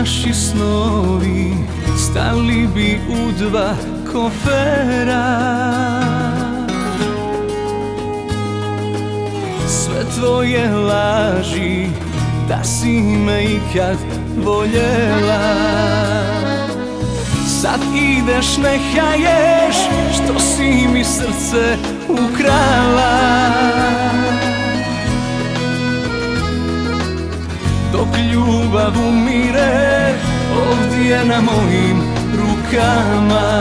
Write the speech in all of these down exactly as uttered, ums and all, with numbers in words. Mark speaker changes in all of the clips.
Speaker 1: naši snovi stali bi u dva kofera. Sve tvoje laži da si me ikad voljela, sad ideš ne haješ što si mi srce ukrala. Dok ljubav umire ovdje na mojim rukama.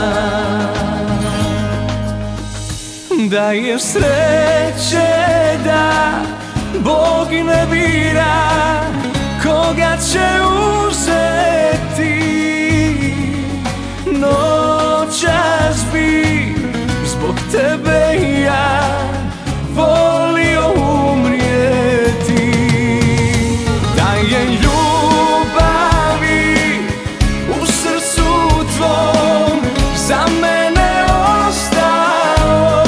Speaker 1: Da je sreće da Bog ne bira koga će uzeti, noćas bi zbog tebe ja volio umrijeti. Da je ljubavi u srcu tvom za mene ostalo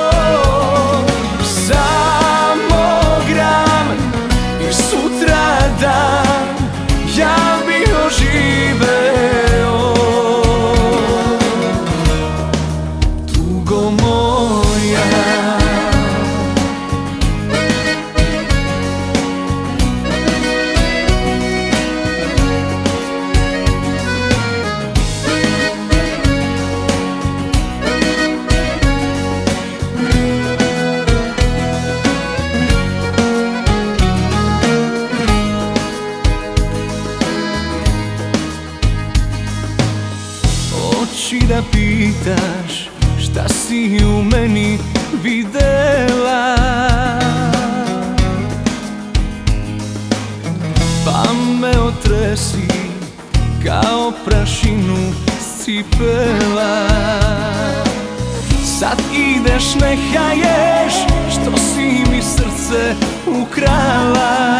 Speaker 1: samo gram i sutradan ja bi oživeo. Tugo moja, oči da pitaš šta si u meni videla, pa me otresi kao prašinu s cipela. Sad ideš ne haješ što si mi srce ukrala.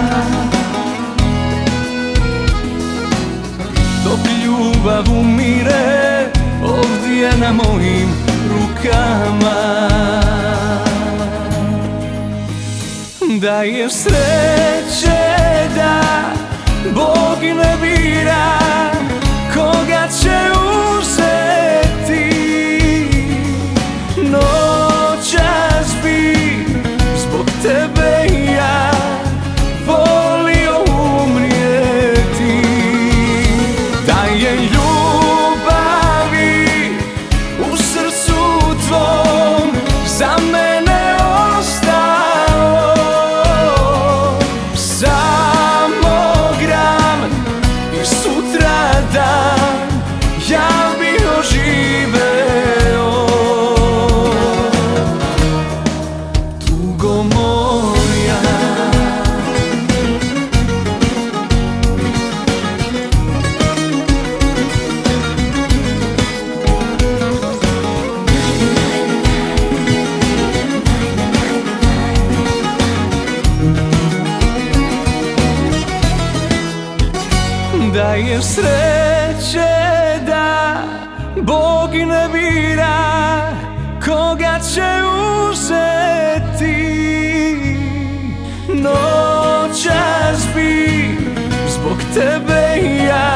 Speaker 1: Dok ljubav umire ovdje na mojim rukama. Da je sreće da Bog ne bira koga će uzeti, noćas bi zbog tebe ja volio umrijeti. Da je ljubavi u srcu tvom za mene ostalo samo gram i sutradan ja bi oživeo. Tugo moja, da je sreće da Bog ne bira koga će uzeti, noćas bi zbog tebe ja